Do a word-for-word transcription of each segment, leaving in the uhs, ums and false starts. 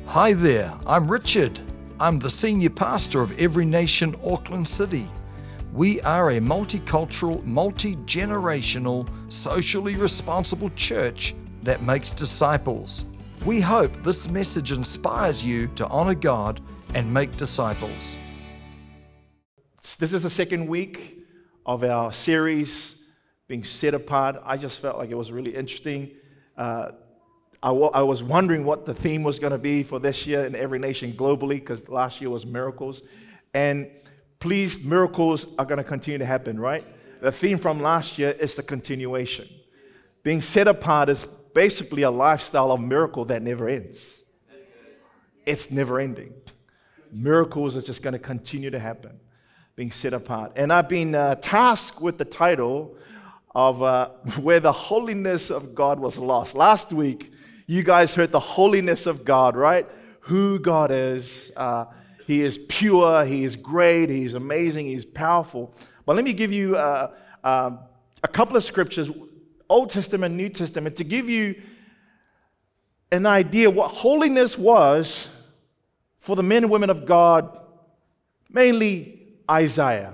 Hi there, I'm Richard. I'm the senior pastor of Every Nation Auckland City. We are a multicultural, multi-generational, socially responsible church that makes disciples. We hope this message inspires you to honor God and make disciples. This is the second week of our series, Being Set Apart. I just felt like it was really interesting. Uh, I, w- I was wondering what the theme was going to be for this year in Every Nation globally, because last year was miracles. And please, miracles are going to continue to happen, right? The theme from last year is the continuation. Being set apart is basically a lifestyle of miracle that never ends. It's never ending. Miracles are just going to continue to happen. Being set apart. And I've been uh, tasked with the title of uh, Where the Holiness of God Was Lost. Last week, you guys heard the holiness of God, right? Who God is. Uh, he is pure, He is great, He is amazing, He's powerful. But let me give you uh, uh, a couple of scriptures, Old Testament, New Testament, to give you an idea what holiness was for the men and women of God, mainly Isaiah.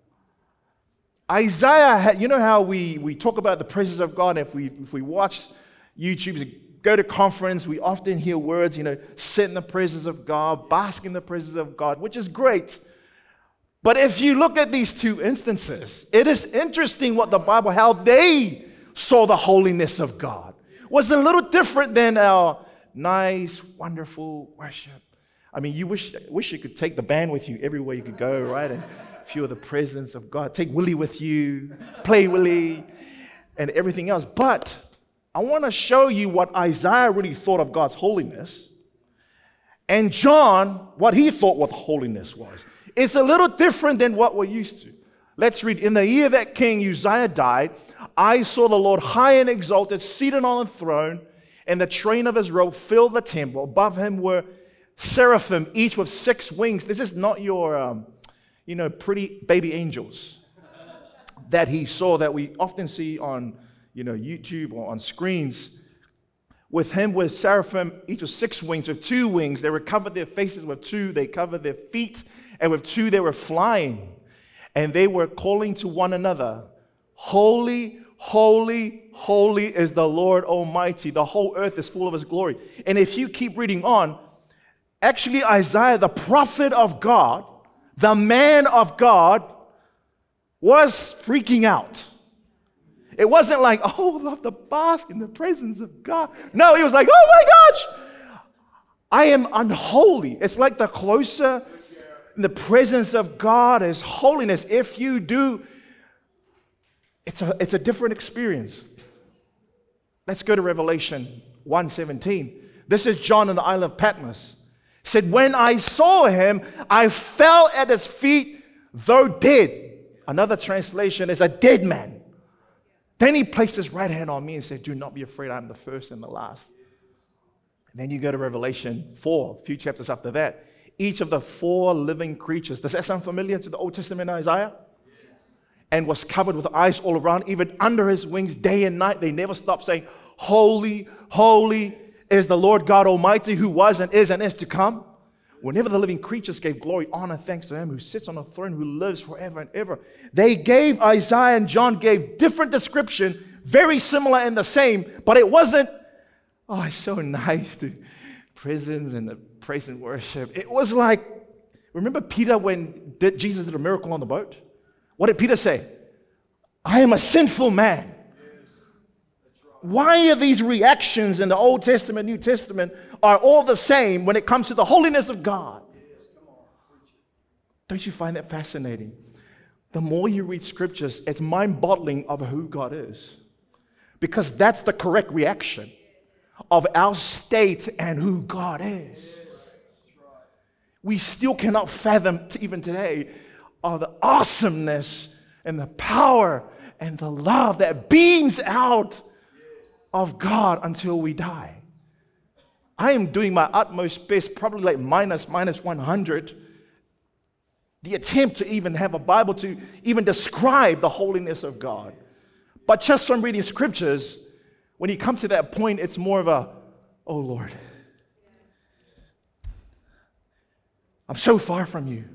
Isaiah had, you know how we, we talk about the presence of God, if we if we watch YouTube, go to conference, we often hear words, you know, sit in the presence of God, bask in the presence of God, which is great. But if you look at these two instances, it is interesting what the Bible, how they saw the holiness of God. It was a little different than our nice, wonderful worship. I mean, you wish wish you could take the band with you everywhere you could go, right? And feel the presence of God. Take Willie with you, play Willie, and everything else. But I want to show you what Isaiah really thought of God's holiness, and John, what he thought what holiness was. It's a little different than what we're used to. Let's read. In the year that King Uzziah died, I saw the Lord high and exalted, seated on a throne, and the train of his robe filled the temple. Above him were seraphim, each with six wings. This is not your, um, you know, pretty baby angels that he saw that we often see on, you know, YouTube or on screens. With him were seraphim, each with six wings. With two wings, they were covered their faces. With two, they covered their feet. And with two, they were flying. And they were calling to one another, Holy, holy, holy is the Lord Almighty. The whole earth is full of His glory. And if you keep reading on, actually, Isaiah, the prophet of God, the man of God, was freaking out. It wasn't like, oh, I love to bask in the presence of God. No, he was like, oh my gosh, I am unholy. It's like the closer the presence of God is holiness. If you do, it's a, it's a different experience. Let's go to Revelation one seventeen. This is John on the island of Patmos. Said, when I saw him, I fell at his feet, though dead. Another translation is a dead man. Then he placed his right hand on me and said, do not be afraid, I am the first and the last. And then you go to Revelation four, a few chapters after that. Each of the four living creatures, does that sound familiar to the Old Testament Isaiah? Yes. And was covered with eyes all around, even under his wings, day and night. They never stopped saying, holy, holy is the Lord God Almighty, who was and is and is to come. Whenever the living creatures gave glory, honor, thanks to him who sits on a throne, who lives forever and ever. They gave, Isaiah and John gave different description, very similar and the same, but it wasn't, oh, it's so nice to presence and the praise and worship. It was like, remember Peter when did, Jesus did a miracle on the boat? What did Peter say? I am a sinful man. Why are these reactions in the Old Testament, New Testament are all the same when it comes to the holiness of God? Don't you find that fascinating? The more you read scriptures, it's mind-boggling of who God is. Because that's the correct reaction of our state and who God is. We still cannot fathom even today of the awesomeness and the power and the love that beams out of God until we die. I am doing my utmost best, probably like minus, minus one hundred, the attempt to even have a Bible to even describe the holiness of God. But just from reading scriptures, when you come to that point, it's more of a, oh Lord, I'm so far from you.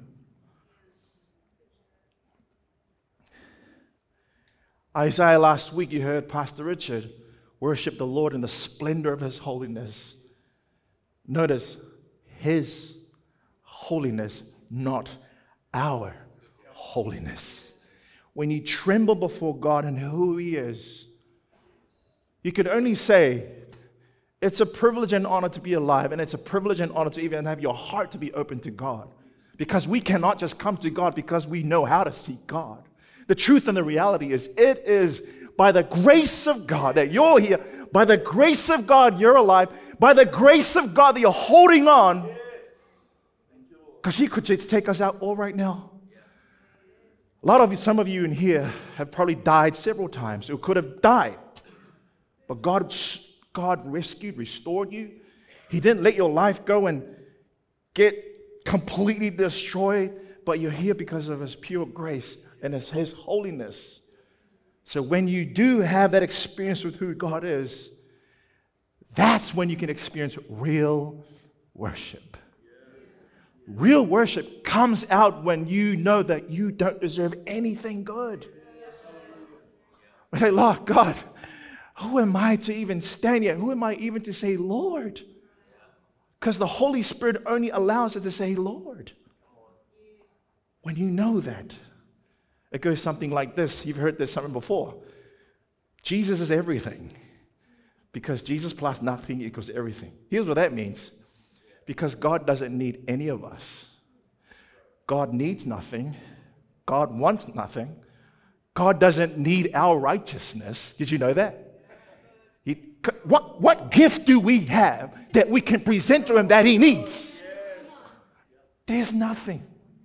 Isaiah, last week you heard Pastor Richard worship the Lord in the splendor of His holiness. Notice, His holiness, not our holiness. When you tremble before God and who He is, you can only say, it's a privilege and honor to be alive, and it's a privilege and honor to even have your heart to be open to God. Because we cannot just come to God because we know how to seek God. The truth and the reality is, it is by the grace of God that you're here, by the grace of God you're alive, by the grace of God that you're holding on, because He could just take us out all right now. A lot of you, some of you in here have probably died several times, or could have died. But God, God rescued, restored you. He didn't let your life go and get completely destroyed, but you're here because of His pure grace and it's His holiness. So when you do have that experience with who God is, that's when you can experience real worship. Real worship comes out when you know that you don't deserve anything good. Like, Lord God, who am I to even stand here? Who am I even to say, Lord? Because the Holy Spirit only allows us to say, Lord. When you know that, it goes something like this. You've heard this something before. Jesus is everything. Because Jesus plus nothing equals everything. Here's what that means. Because God doesn't need any of us. God needs nothing. God wants nothing. God doesn't need our righteousness. Did you know that? He, what, what gift do we have that we can present to Him that He needs? There's nothing.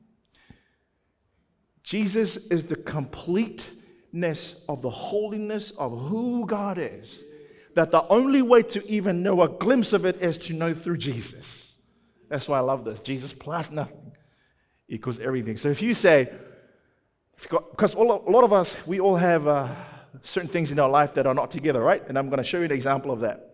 Jesus is the completeness of the holiness of who God is. That the only way to even know a glimpse of it is to know through Jesus. That's why I love this. Jesus plus nothing equals everything. So if you say, because a lot of us, we all have uh, certain things in our life that are not together, right? And I'm going to show you an example of that.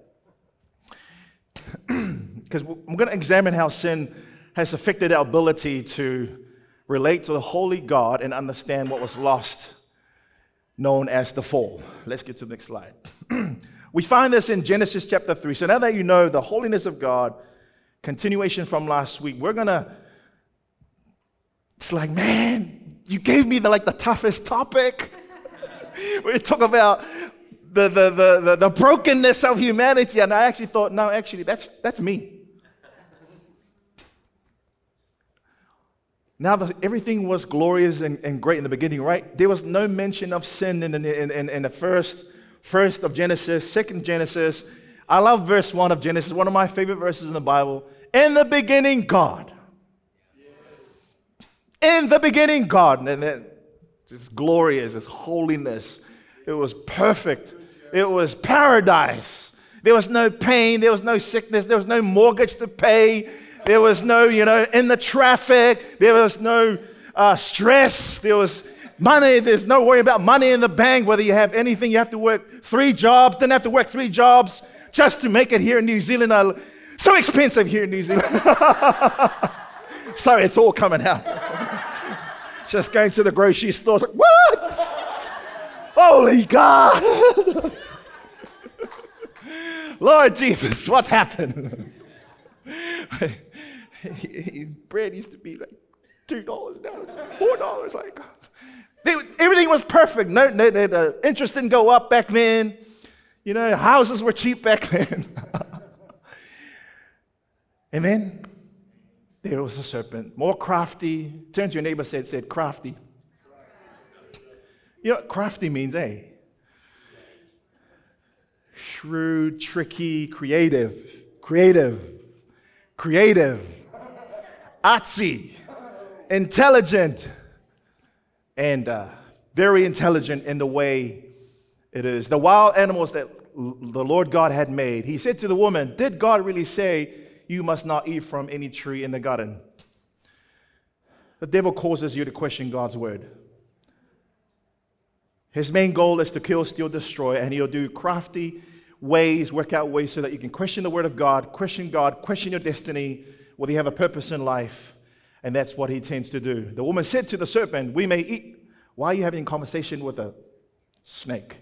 Because I'm going to examine how sin has affected our ability to relate to the holy God and understand what was lost, known as the fall. Let's get to the next slide. We find this in Genesis chapter three. So now that you know the holiness of God, continuation from last week, we're going to, it's like, man, you gave me the, like the toughest topic. We talk about the, the, the, the, the brokenness of humanity. And I actually thought, no, actually, that's, that's me. Now that everything was glorious and, and great in the beginning, right? There was no mention of sin in the, in, in, in the first, first of Genesis, second Genesis. I love verse one of Genesis, one of my favorite verses in the Bible. In the beginning, God. In the beginning, God. And then it's glorious, it's holiness. It was perfect. It was paradise. There was no pain. There was no sickness. There was no mortgage to pay. There was no, you know, in the traffic. There was no uh, stress. There was money. There's no worry about money in the bank. Whether you have anything, you have to work three jobs. Didn't have to work three jobs just to make it here in New Zealand. Uh, so expensive here in New Zealand. Sorry, it's all coming out. Just going to the grocery store. Like, what? Holy God. Lord Jesus, what's happened? Bread used to be like two dollars, now it's four dollars. Like, they, everything was perfect. No, no, no, the interest didn't go up back then. You know, houses were cheap back then. And then there was a serpent, more crafty. Turn to your neighbor, said, said crafty. You know what crafty means, eh? Shrewd, tricky, creative, creative, creative, artsy, intelligent, and uh, very intelligent in the way it is. The wild animals that the Lord God had made, He said to the woman, did God really say, you must not eat from any tree in the garden? The devil causes you to question God's word. His main goal is to kill, steal, destroy, and he'll do crafty ways, work out ways so that you can question the word of God, question God, question your destiny, whether you have a purpose in life. And that's what he tends to do. The woman said to the serpent, we may eat. Why are you having a conversation with a snake?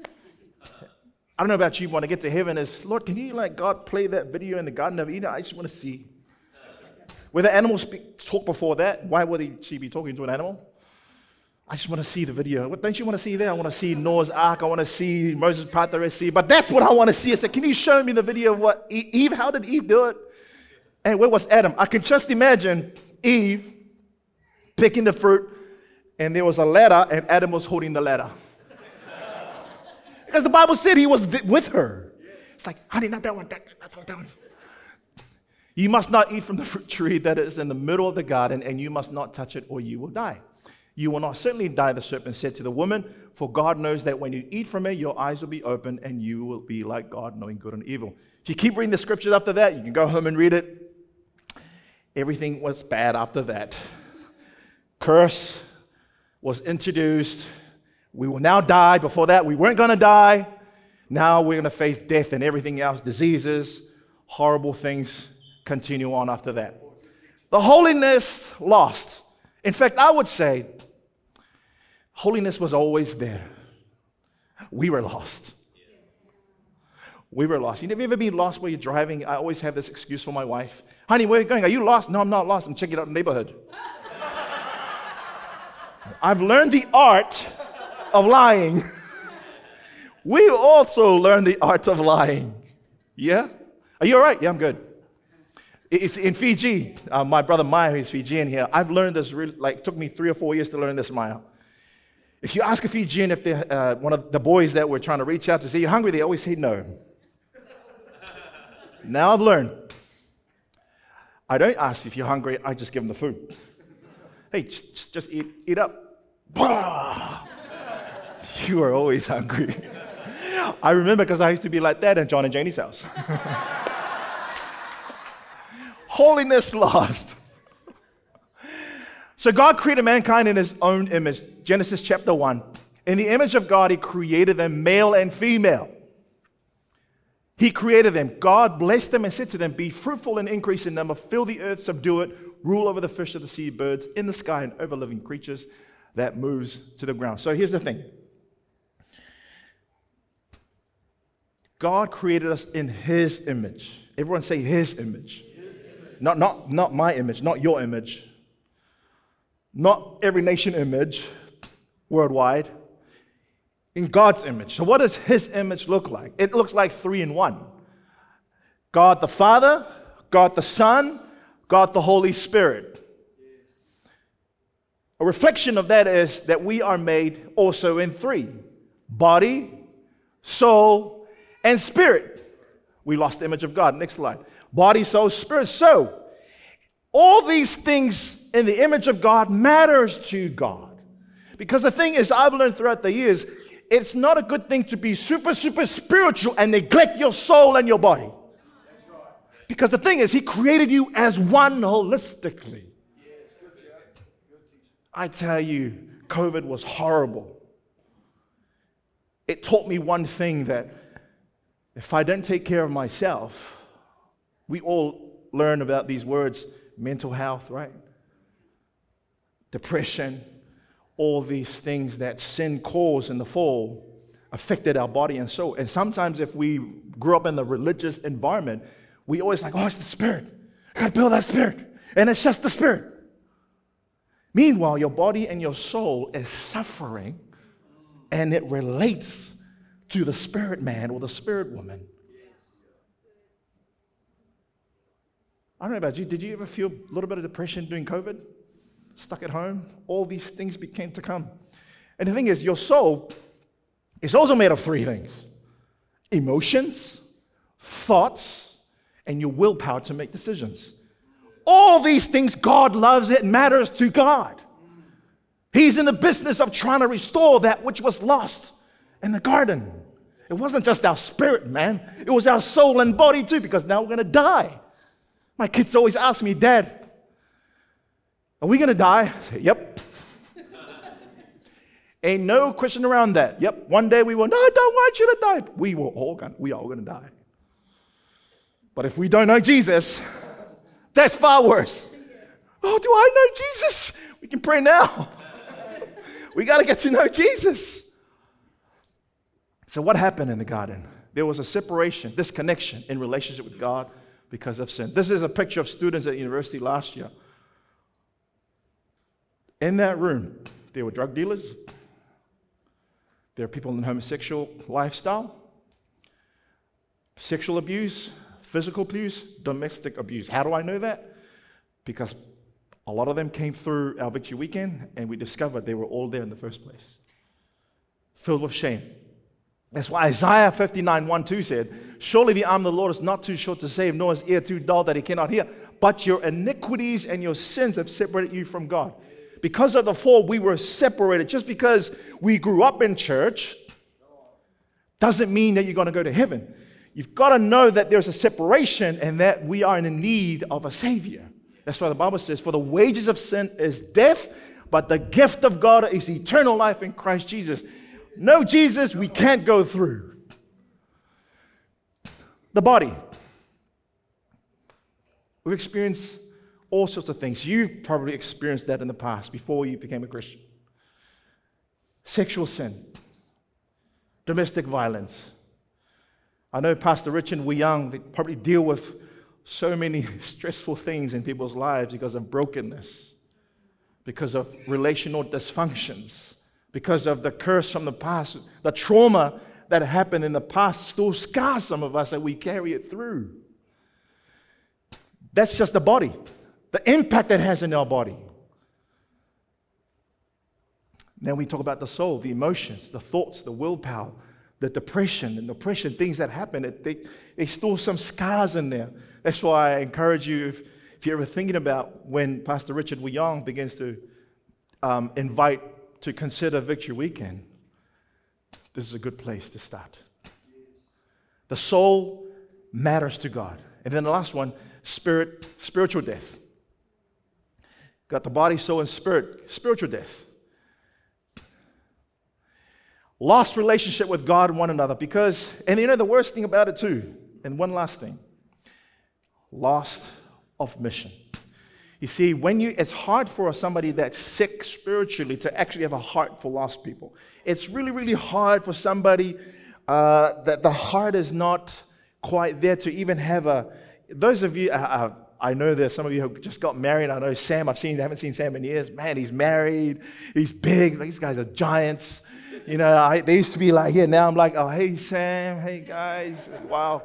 I don't know about you, when I get to heaven, is, Lord, can you let God play that video in the Garden of Eden? I just want to see. Were the animals speak, talk before that? Why would he, she be talking to an animal? I just want to see the video. What don't you want to see there? I want to see Noah's Ark. I want to see Moses part the Red Sea. But that's what I want to see. I said, can you show me the video of what Eve, how did Eve do it? And where was Adam? I can just imagine Eve picking the fruit, and there was a ladder, and Adam was holding the ladder. Because the Bible said he was with her. It's like, honey, not that one, that, that one, that one. You must not eat from the fruit tree that is in the middle of the garden, and you must not touch it, or you will die. You will not certainly die, the serpent said to the woman, for God knows that when you eat from it, your eyes will be open, and you will be like God, knowing good and evil. If you keep reading the scriptures after that, you can go home and read it. Everything was bad after that. Curse was introduced. We will now die. Before that, we weren't going to die. Now we're going to face death and everything else, diseases, horrible things continue on after that. The holiness lost. In fact, I would say holiness was always there. We were lost. We were lost. You have ever been lost where you're driving? I always have this excuse for my wife. Honey, where are you going? Are you lost? No, I'm not lost. I'm checking out the neighborhood. I've learned the art of lying. We also learn the art of lying. Yeah? Are you all right? Yeah, I'm good. It's in Fiji. Uh, my brother Maya, who's Fijian here, I've learned this, really, like, it took me three or four years to learn this, Maya. If you ask a Fijian if they're uh, one of the boys that we're trying to reach out to say, you're hungry, they always say no. Now I've learned. I don't ask if you're hungry, I just give them the food. Hey, just, just eat, eat up. You are always hungry. I remember because I used to be like that in John and Janie's house. Holiness lost. So God created mankind in his own image. Genesis chapter one. In the image of God, he created them male and female. He created them. God blessed them and said to them, be fruitful and increase in number, fill the earth, subdue it, rule over the fish of the sea, birds in the sky, and over living creatures that moves to the ground. So here's the thing. God created us in his image. Everyone say his image. His image. Not, not, not my image, not your image. Not every nation image worldwide. In God's image. So what does his image look like? It looks like three in one. God the Father, God the Son, God the Holy Spirit. A reflection of that is that we are made also in three. Body, soul, and spirit. We lost the image of God. Next slide. Body, soul, spirit. So, all these things in the image of God matters to God. Because the thing is, I've learned throughout the years, it's not a good thing to be super, super spiritual and neglect your soul and your body. Because the thing is, he created you as one holistically. I tell you, COVID was horrible. It taught me one thing, that if I don't take care of myself, we all learn about these words, mental health, right? Depression, all these things that sin caused in the fall affected our body and soul. And sometimes if we grew up in the religious environment, we always like, oh, it's the spirit. I gotta build that spirit. And it's just the spirit. Meanwhile, your body and your soul is suffering, and it relates to the spirit man or the spirit woman. I don't know about you. Did you ever feel a little bit of depression during COVID? Stuck at home? All these things became to come. And the thing is, your soul is also made of three things. Emotions, thoughts, and your willpower to make decisions. All these things, God loves it, matters to God. He's in the business of trying to restore that which was lost in the garden. It wasn't just our spirit, man. It was our soul and body too, because now we're going to die. My kids always ask me, Dad, are we going to die? I say, yep. Ain't no question around that. Yep, one day we will. No, I don't want you to die. We will all going, we are all going to die. But if we don't know Jesus, that's far worse. Oh, do I know Jesus? We can pray now. We got to get to know Jesus. So what happened in the garden? There was a separation, disconnection in relationship with God because of sin. This is a picture of students at university last year. In that room, there were drug dealers. There are people in homosexual lifestyle, sexual abuse, physical abuse, domestic abuse. How do I know that? Because a lot of them came through our Victory Weekend, and we discovered they were all there in the first place, filled with shame. That's why Isaiah fifty-nine, one, two said, surely the arm of the Lord is not too short to save, nor his ear too dull that he cannot hear. But your iniquities and your sins have separated you from God. Because of the fall, we were separated. Just because we grew up in church doesn't mean that you're going to go to heaven. You've got to know that there's a separation and that we are in need of a Savior. That's why the Bible says, for the wages of sin is death, but the gift of God is eternal life in Christ Jesus. No Jesus, we can't go through. The body. We've experienced all sorts of things. You've probably experienced that in the past before you became a Christian. Sexual sin. Domestic violence. I know Pastor Rich and we young, they probably deal with so many stressful things in people's lives because of brokenness, because of relational dysfunctions, because of the curse from the past, the trauma that happened in the past still scars some of us and we carry it through. That's just the body, the impact it has in our body. Then we talk about the soul, the emotions, the thoughts, the willpower, the depression and oppression, things that happen, it, they, they store some scars in there. That's why I encourage you, if, if you're ever thinking about when Pastor Richard Wiyong begins to um, invite to consider Victory Weekend, this is a good place to start. The soul matters to God. And then the last one, spirit, spiritual death. Got the body, soul, and spirit. Spiritual death. Lost relationship with God and one another because, and you know the worst thing about it too, and one last thing, lost of mission. You see, when you, it's hard for somebody that's sick spiritually to actually have a heart for lost people. It's really, really hard for somebody uh, that the heart is not quite there to even have a, those of you, uh, I know there's some of you who just got married. I know Sam, I've seen, I haven't seen Sam in years. Man, he's married, he's big, these guys are giants. You know, I, they used to be like here. Now I'm like, oh, hey, Sam. Hey, guys. Wow.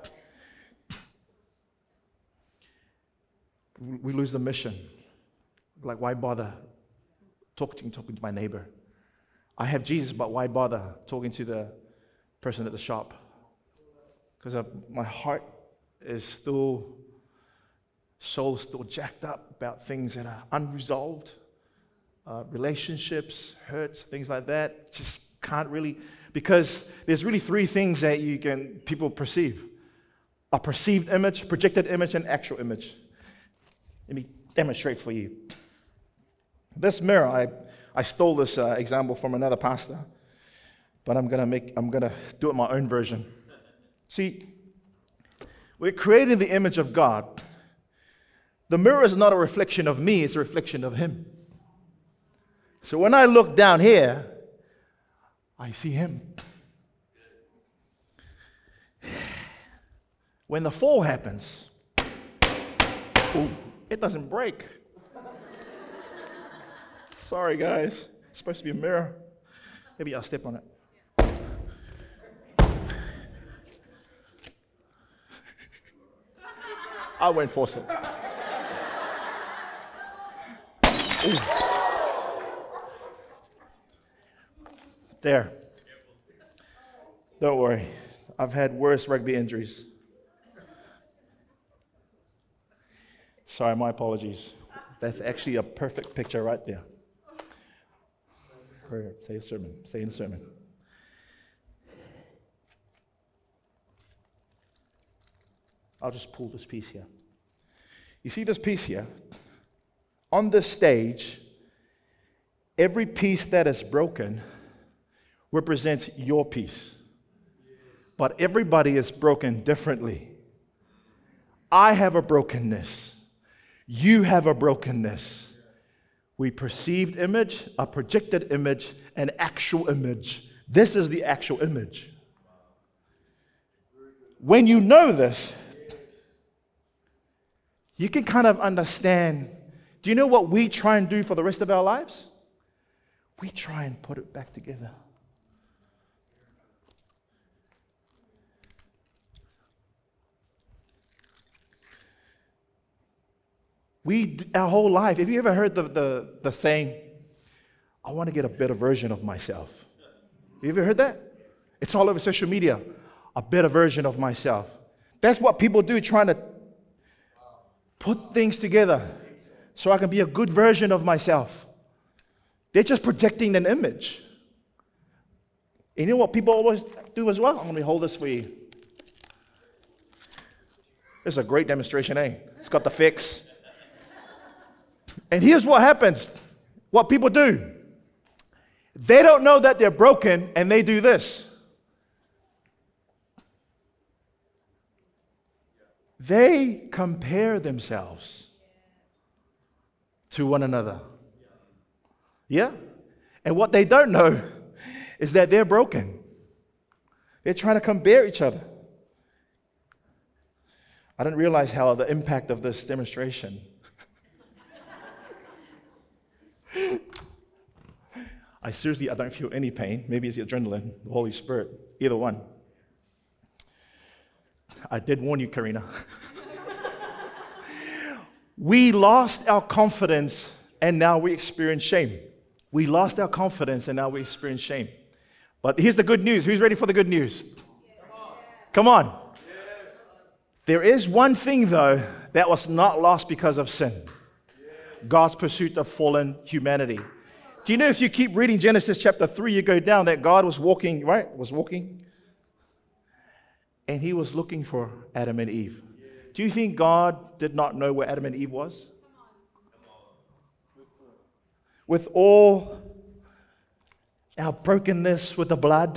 We lose the mission. Like, why bother talking, talking to my neighbor? I have Jesus, but why bother talking to the person at the shop? Because my heart is still, soul is still jacked up about things that are unresolved. Uh, relationships, hurts, things like that. Just can't really, because there's really three things that you can, people perceive. A perceived image, projected image, and actual image. Let me demonstrate for you. This mirror, I, I stole this uh, example from another pastor, but I'm gonna make, I'm gonna do it my own version. See, we're created in the image of God. The mirror is not a reflection of me, it's a reflection of Him. So when I look down here, I see Him. When the fall happens, ooh, it doesn't break. Sorry, guys. It's supposed to be a mirror. Maybe I'll step on it. I won't force it. Ooh. There. Don't worry. I've had worse rugby injuries. Sorry, my apologies. That's actually a perfect picture right there. Say a sermon. Say in a sermon. I'll just pull this piece here. You see this piece here? On this stage, every piece that is broken represents your piece. But everybody is broken differently. I have a brokenness. You have a brokenness. We perceived image, a projected image, an actual image. This is the actual image. When you know this, you can kind of understand. Do you know what we try and do for the rest of our lives? We try and put it back together. We, our whole life, have you ever heard the, the, the saying, I want to get a better version of myself? Have you ever heard that? It's all over social media. A better version of myself. That's what people do, trying to put things together so I can be a good version of myself. They're just projecting an image. And you know what people always do as well? I'm going to hold this for you. This is a great demonstration, eh? It's got the fix. And here's what happens. What people do. They don't know that they're broken, and they do this. They compare themselves to one another. Yeah? And what they don't know is that they're broken. They're trying to compare each other. I didn't realize how the impact of this demonstration. I seriously, I don't feel any pain. Maybe it's the adrenaline, the Holy Spirit, either one. I did warn you, Karina. We lost our confidence and now we experience shame. We lost our confidence and now we experience shame. But here's the good news. Who's ready for the good news? Come on. Yes. There is one thing, though, that was not lost because of sin. Yes. God's pursuit of fallen humanity. Do you know if you keep reading Genesis chapter three, you go down that God was walking, right? Was walking. And he was looking for Adam and Eve. Do you think God did not know where Adam and Eve was? With all our brokenness with the blood,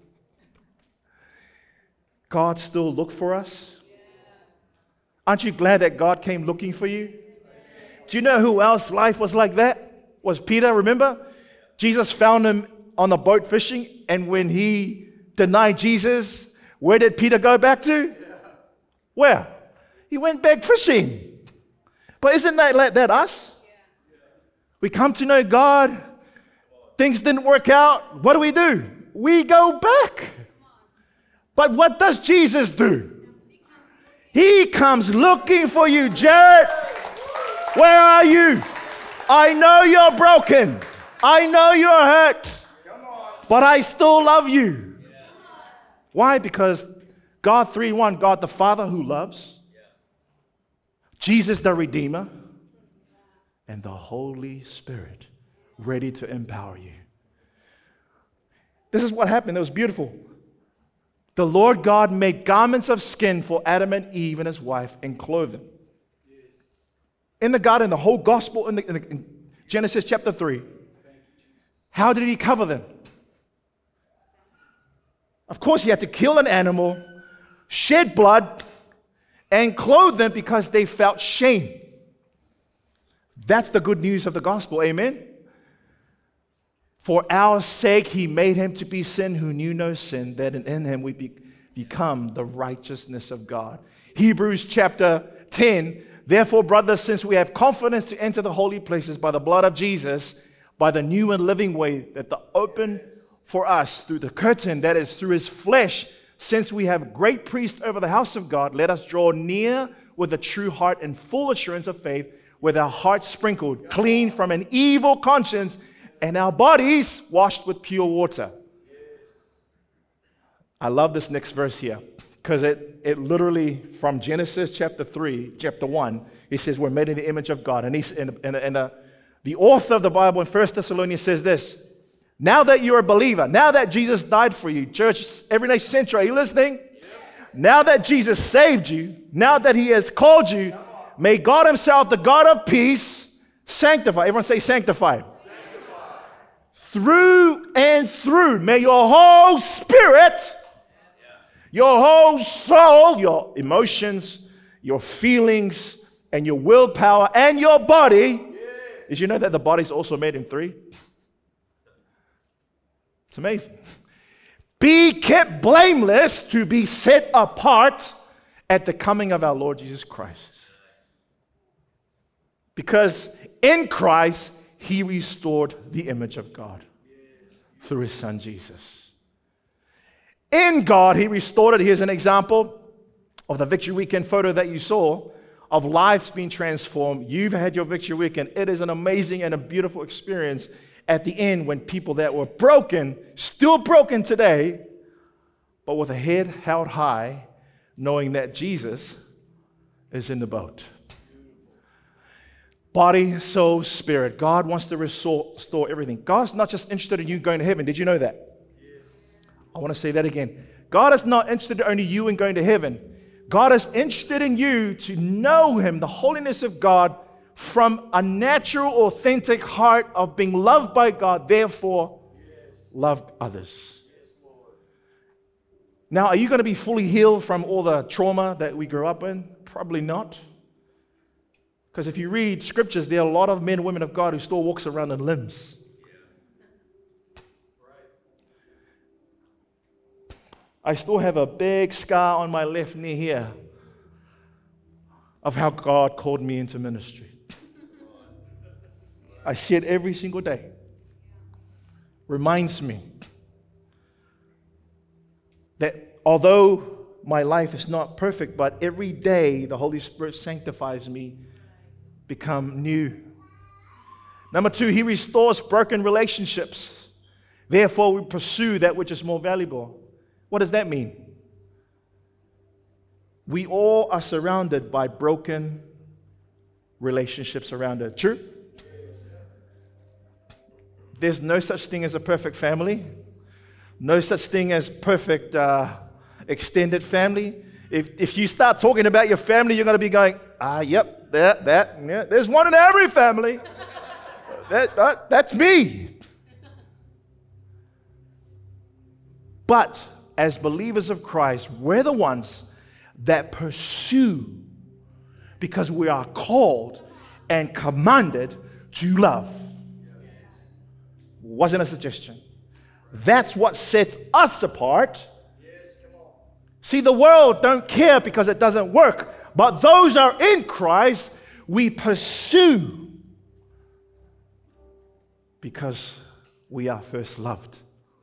God still looked for us. Aren't you glad that God came looking for you? Do you know who else life was like that? Was Peter, remember? Jesus found him on a boat fishing, and when he denied Jesus, where did Peter go back to? Where? He went back fishing. But isn't that like that us? We come to know God, things didn't work out. What do we do? We go back. But what does Jesus do? He comes looking for you. Jared, where are you? I know you're broken. I know you're hurt. But I still love you. Why? Because God three in one, God the Father who loves, Jesus the Redeemer, and the Holy Spirit ready to empower you. This is what happened. It was beautiful. The Lord God made garments of skin for Adam and Eve and his wife and clothed them. In the garden, the whole gospel in, the, in, the, in Genesis chapter three. How did he cover them? Of course, he had to kill an animal, shed blood, and clothe them because they felt shame. That's the good news of the gospel. Amen? For our sake, he made him to be sin who knew no sin, that in him we be, become the righteousness of God. Hebrews chapter ten. Therefore, brothers, since we have confidence to enter the holy places by the blood of Jesus, by the new and living way that the open for us through the curtain, that is through his flesh, since we have great priest over the house of God, let us draw near with a true heart and full assurance of faith, with our hearts sprinkled clean from an evil conscience and our bodies washed with pure water. I love this next verse here because it, it literally, from Genesis chapter three, chapter one, he says we're made in the image of God. And, he's, and, and, and uh, the author of the Bible in First Thessalonians says this, now that you're a believer, now that Jesus died for you, church, Every Nation Central, are you listening? Yep. Now that Jesus saved you, now that he has called you, may God himself, the God of peace, sanctify. Everyone say sanctify. Sanctify. Through and through. May your whole spirit, your whole soul, your emotions, your feelings, and your willpower, and your body Did you know that the body's also made in three? It's amazing. Be kept blameless to be set apart at the coming of our Lord Jesus Christ. Because in Christ, He restored the image of God through His Son Jesus. In God, He restored it. Here's an example of the Victory Weekend photo that you saw of lives being transformed. You've had your Victory Weekend. It is an amazing and a beautiful experience at the end when people that were broken, still broken today, but with a head held high, knowing that Jesus is in the boat. Body, soul, spirit. God wants to restore, restore everything. God's not just interested in you going to heaven. Did you know that? Yes. I want to say that again. God is not interested in only you in going to heaven. God is interested in you to know Him, the holiness of God, from a natural, authentic heart of being loved by God. Therefore, yes. Love others. Yes, Lord. Now, are you going to be fully healed from all the trauma that we grew up in? Probably not. Because if you read scriptures, there are a lot of men and women of God who still walks around in limbs. I still have a big scar on my left knee here of how God called me into ministry. I see it every single day. Reminds me that although my life is not perfect, but every day the Holy Spirit sanctifies me, become new. Number two, He restores broken relationships. Therefore, we pursue that which is more valuable. What does that mean? We all are surrounded by broken relationships around us. True? There's no such thing as a perfect family. No such thing as perfect uh, extended family. If, if you start talking about your family, you're going to be going, ah, yep, that, that, yeah. There's one in every family. that, that, that's me. But as believers of Christ, we're the ones that pursue because we are called and commanded to love. Wasn't a suggestion. That's what sets us apart. See, the world don't care because it doesn't work. But those are in Christ, we pursue because we are first loved.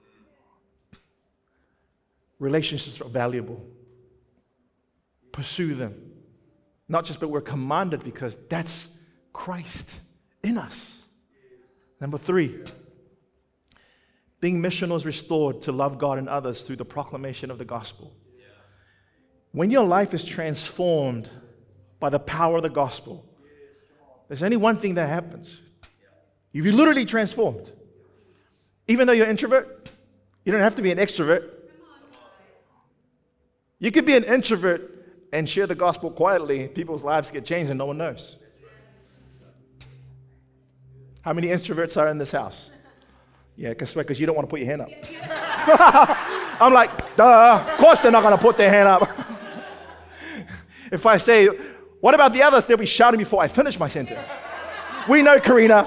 Relationships are valuable. Pursue them. Not just, but we're commanded because that's Christ in us. Number three, being missional is restored to love God and others through the proclamation of the gospel. When your life is transformed by the power of the gospel, there's only one thing that happens. You're literally transformed. Even though you're an introvert, you don't have to be an extrovert. You could be an introvert and share the gospel quietly. People's lives get changed and no one knows. How many introverts are in this house? Yeah, guess what? Because you don't want to put your hand up. I'm like, duh, of course they're not going to put their hand up. If I say, what about the others? They'll be shouting before I finish my sentence. We know, Karina.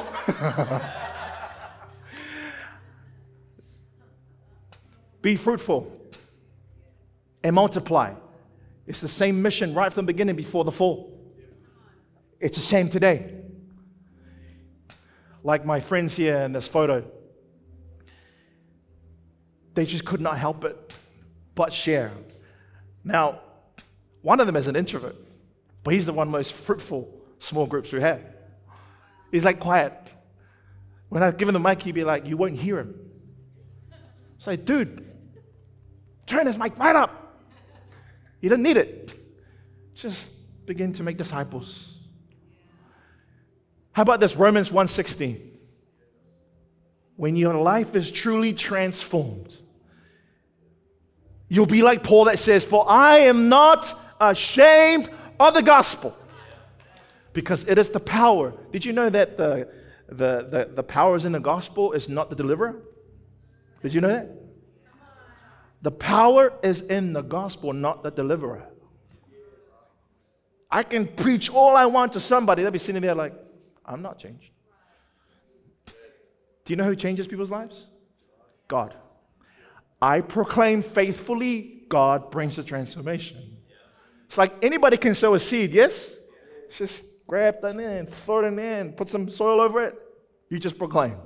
Be fruitful and multiply. It's the same mission right from the beginning before the fall. It's the same today. Like my friends here in this photo, they just could not help it but share. Now, one of them is an introvert, but he's the one most fruitful small groups we have. He's like quiet. When I give him the mic, he'd be like, you won't hear him. Say, dude, turn his mic right up. He didn't need it. Just begin to make disciples. How about this, Romans one sixteen? When your life is truly transformed, you'll be like Paul that says, for I am not ashamed of the gospel, because it is the power. Did you know that the, the, the, the power is in the gospel is not the deliverer? Did you know that? The power is in the gospel, not the deliverer. I can preach all I want to somebody. They'll be sitting there like, I'm not changed. Do you know who changes people's lives? God. I proclaim faithfully, God brings the transformation. It's like anybody can sow a seed, yes? Just grab that in, throw it in, put some soil over it. You just proclaim.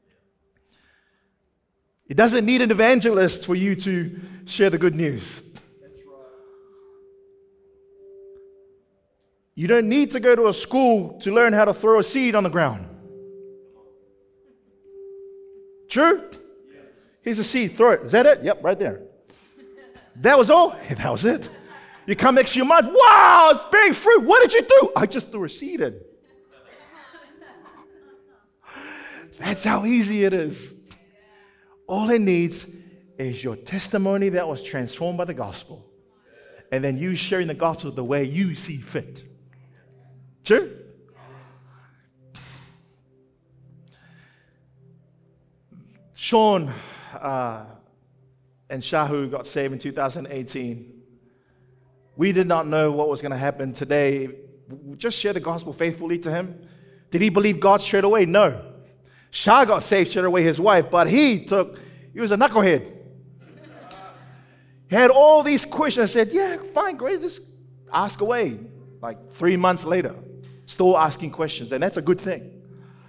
It doesn't need an evangelist for you to share the good news. You don't need to go to a school to learn how to throw a seed on the ground. True? Here's a seed, throw it. Is that it? Yep, right there. That was all? That was it. You come next few months, wow, it's bearing fruit. What did you do? I just threw a seed in. That's how easy it is. All it needs is your testimony that was transformed by the gospel. And then you sharing the gospel the way you see fit. Sure? Sean uh, and Shahu got saved in two thousand eighteen. We did not know what was going to happen today. We just share the gospel faithfully to him. Did he believe God straight away? No. Shah got saved straight away, his wife, but he took, he was a knucklehead. He had all these questions. I said, yeah, fine, great, just ask away. Like three months later, still asking questions, and that's a good thing.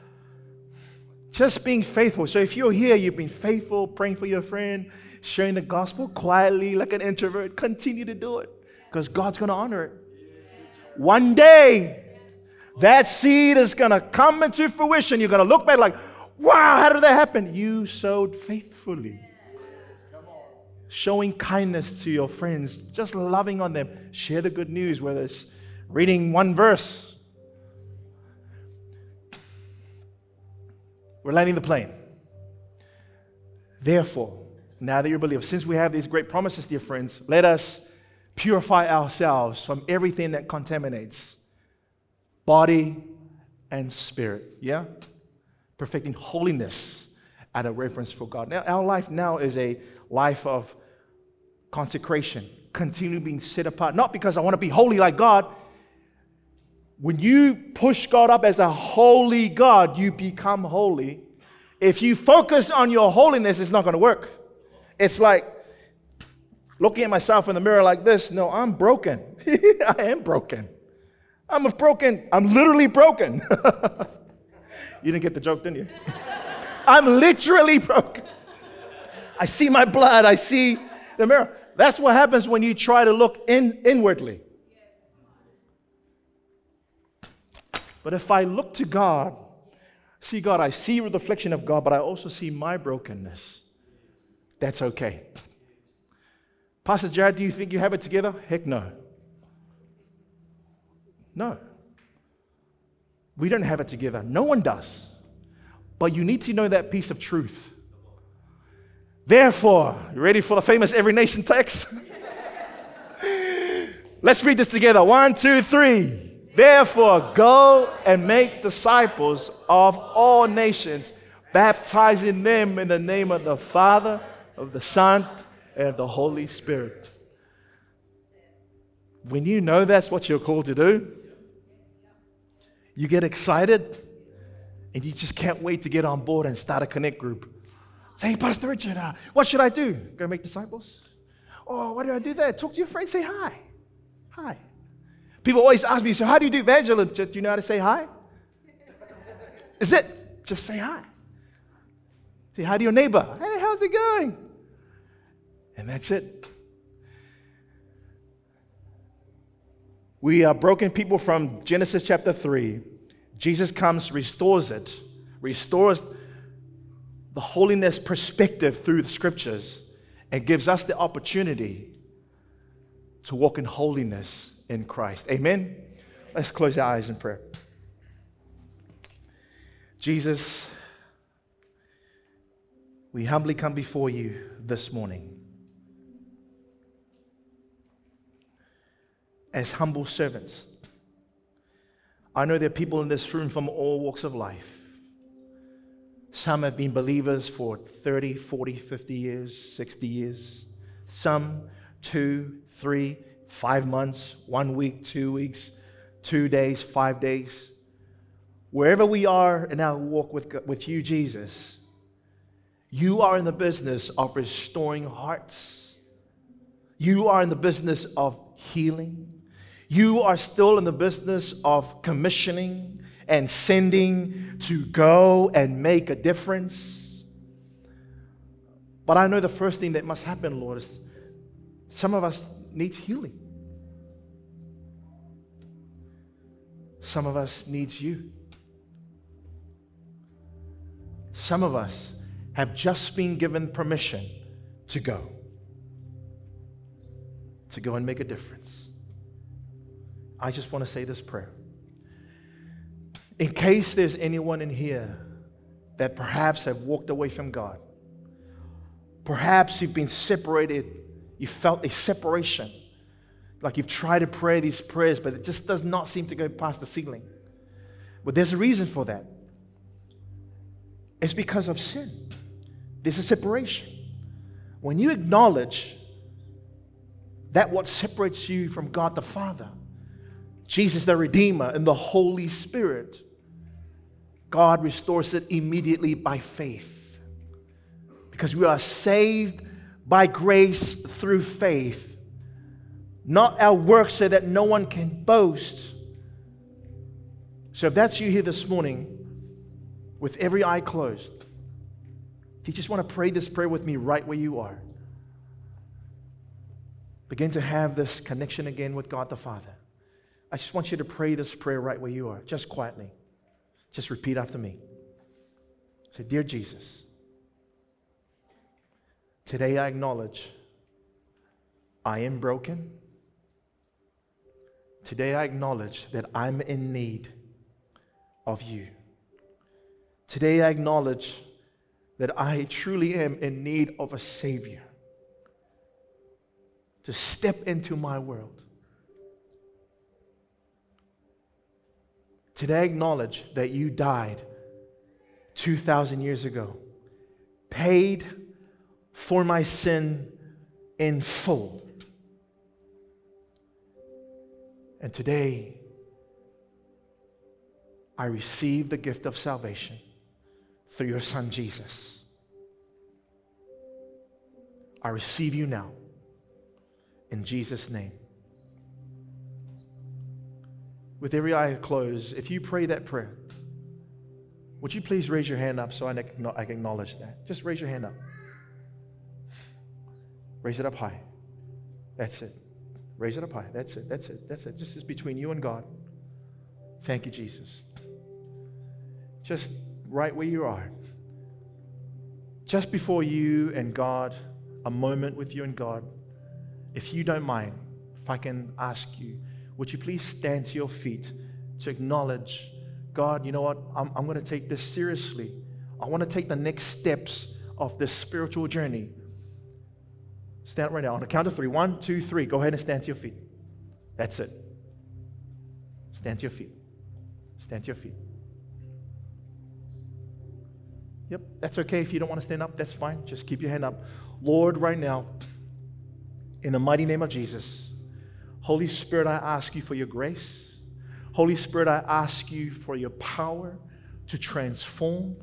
Just being faithful. So if you're here, you've been faithful, praying for your friend, sharing the gospel quietly like an introvert, continue to do it because God's going to honor it. One day, that seed is going to come into fruition. You're going to look back like, wow, how did that happen? You sowed faithfully. Showing kindness to your friends, just loving on them. Share the good news, whether it's reading one verse. We're landing the plane. Therefore, now that you're a believer, since we have these great promises, dear friends, let us purify ourselves from everything that contaminates body and spirit. Yeah? Perfecting holiness out of reverence for God. Now, our life now is a life of consecration, continue being set apart, not because I want to be holy like God. When you push God up as a holy God, you become holy. If you focus on your holiness, it's not going to work. It's like looking at myself in the mirror like this. No, I'm broken. I am broken. I'm a broken, I'm literally broken. You didn't get the joke, didn't you? I'm literally broken. I see my blood. I see the mirror. That's what happens when you try to look in, inwardly. But if I look to God, see God, I see a reflection of God, but I also see my brokenness. That's okay. Pastor Jared, do you think you have it together? Heck no. No. We don't have it together. No one does. But you need to know that piece of truth. Therefore, you ready for the famous Every Nation text? Let's read this together. One, two, three. Therefore, go and make disciples of all nations, baptizing them in the name of the Father, of the Son, and of the Holy Spirit. When you know that's what you're called to do, you get excited, and you just can't wait to get on board and start a connect group. Say, hey, Pastor Richard, uh, what should I do? Go make disciples? Oh, why do I do that? Talk to your friends, say hi. Hi. People always ask me, so how do you do evangelism? Do you know how to say hi? Is it? Just say hi. Say hi to your neighbor. Hey, how's it going? And that's it. We are broken people from Genesis chapter three. Jesus comes, restores it, restores the holiness perspective through the scriptures, and gives us the opportunity to walk in holiness in Christ. Amen? Let's close our eyes in prayer. Jesus, we humbly come before you this morning as humble servants. I know there are people in this room from all walks of life. Some have been believers for thirty, forty, fifty years, sixty years. Some two, three, five months, one week, two weeks, two days, five days. Wherever we are in our walk with, with you, Jesus, You are in the business of restoring hearts. You are in the business of healing. You are still in the business of commissioning and sending to go and make a difference. But I know the first thing that must happen, Lord, is some of us need healing. Some of us needs you. Some of us have just been given permission to go. To go and make a difference. I just want to say this prayer. In case there's anyone in here that perhaps have walked away from God. Perhaps you've been separated. You felt a separation. Like you've tried to pray these prayers, but it just does not seem to go past the ceiling. But there's a reason for that. It's because of sin. There's a separation. When you acknowledge that what separates you from God the Father, Jesus the Redeemer, and the Holy Spirit, God restores it immediately by faith. Because we are saved by grace through faith. Not our works, so that no one can boast. So if that's you here this morning, with every eye closed, if you just want to pray this prayer with me right where you are, begin to have this connection again with God the Father. I just want you to pray this prayer right where you are, just quietly. Just repeat after me. Say, Dear Jesus, today I acknowledge I am broken. Today I acknowledge that I'm in need of you. Today I acknowledge that I truly am in need of a Savior to step into my world. Today I acknowledge that you died two thousand years ago, paid for my sin in full. And today, I receive the gift of salvation through your Son, Jesus. I receive you now, in Jesus' name. With every eye closed, if you pray that prayer, would you please raise your hand up so I can acknowledge that? Just raise your hand up. Raise it up high. That's it. Raise it up high. That's it. That's it. That's it. Just is between you and God. Thank you, Jesus. Just right where you are. Just before you and God, a moment with you and God. If you don't mind, if I can ask you, would you please stand to your feet to acknowledge, God, you know what? I'm, I'm going to take this seriously. I want to take the next steps of this spiritual journey. Stand right now. On the count of three. One, two, three. Go ahead and stand to your feet. That's it. Stand to your feet. Stand to your feet. Yep, that's okay. If you don't want to stand up, that's fine. Just keep your hand up. Lord, right now, in the mighty name of Jesus, Holy Spirit, I ask you for your grace. Holy Spirit, I ask you for your power to transform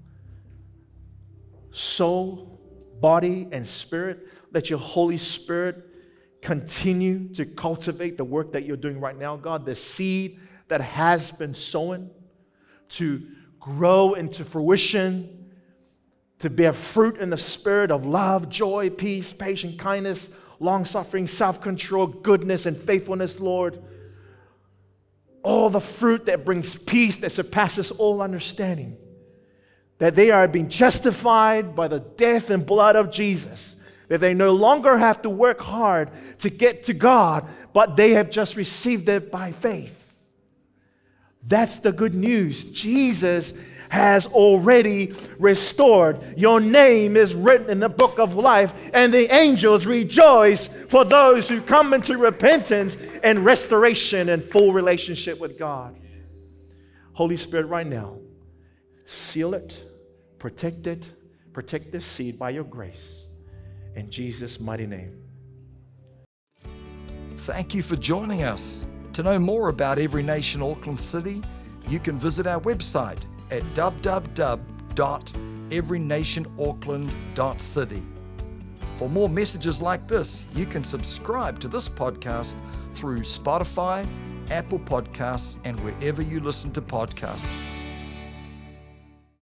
soul, body, and spirit. Let your Holy Spirit continue to cultivate the work that you're doing right now, God. The seed that has been sown to grow into fruition, to bear fruit in the spirit of love, joy, peace, patience, kindness, long-suffering, self-control, goodness, and faithfulness, Lord. All the fruit that brings peace that surpasses all understanding. That they are being justified by the death and blood of Jesus. That they no longer have to work hard to get to God, but they have just received it by faith. That's the good news. Jesus has already restored. Your name is written in the book of life, and the angels rejoice for those who come into repentance and restoration and full relationship with God. Holy Spirit, right now, seal it, protect it, protect this seed by your grace. In Jesus' mighty name. Thank you for joining us. To know more about Every Nation Auckland City, you can visit our website at w w w dot every nation auckland dot city. For more messages like this, you can subscribe to this podcast through Spotify, Apple Podcasts, and wherever you listen to podcasts.